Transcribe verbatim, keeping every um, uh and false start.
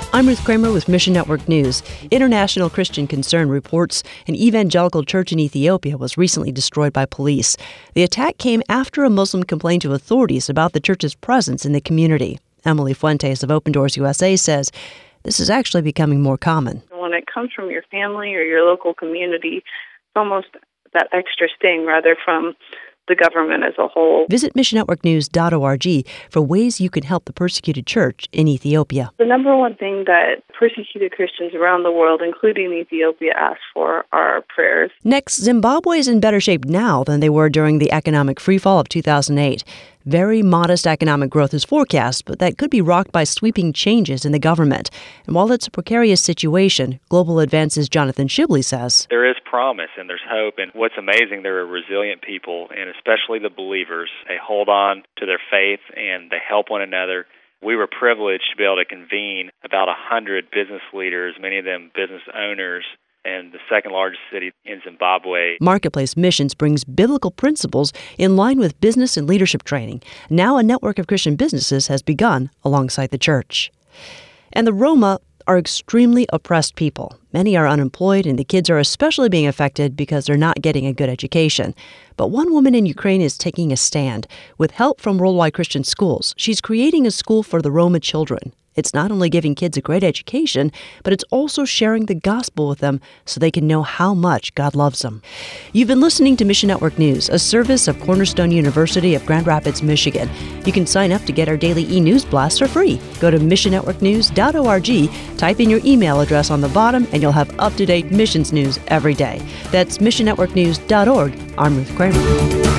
I'm Ruth Kramer with Mission Network News. International Christian Concern reports an evangelical church in Ethiopia was recently destroyed by police. The attack came after a Muslim complained to authorities about the church's presence in the community. Emily Fuentes of Open Doors U S A says this is actually becoming more common. When it comes from your family or your local community, it's almost that extra sting rather from the government as a whole. Visit mission network news dot org for ways you can help the persecuted church in Ethiopia. The number one thing that persecuted Christians around the world, including Ethiopia, ask for are prayers. Next, Zimbabwe is in better shape now than they were during the economic freefall of two thousand eight. Very modest economic growth is forecast, but that could be rocked by sweeping changes in the government. And while it's a precarious situation, Global Advance's Jonathan Shibley says there is promise and there's hope. And what's amazing, there are resilient people, and especially the believers. They hold on to their faith and they help one another. We were privileged to be able to convene about one hundred business leaders, many of them business owners, and the second largest city in Zimbabwe. Marketplace Missions brings biblical principles in line with business and leadership training. Now a network of Christian businesses has begun alongside the church. And the Roma are extremely oppressed people. Many are unemployed, and the kids are especially being affected because they're not getting a good education. But one woman in Ukraine is taking a stand. With help from Worldwide Christian Schools, she's creating a school for the Roma children. It's not only giving kids a great education, but it's also sharing the gospel with them so they can know how much God loves them. You've been listening to Mission Network News, a service of Cornerstone University of Grand Rapids, Michigan. You can sign up to get our daily e-news blasts for free. Go to mission network news dot org, type in your email address on the bottom, and you'll have up-to-date missions news every day. That's mission network news dot org. I'm Ruth Kramer.